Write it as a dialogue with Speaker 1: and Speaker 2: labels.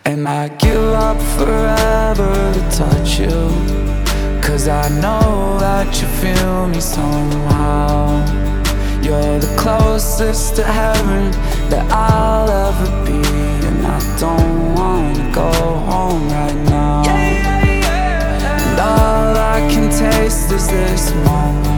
Speaker 1: And I give up forever to touch you, 'cause I know that you feel me somehow. You're the closest to heaven that I'll ever be, and I don't wanna go home right now. And all I can taste is this moment.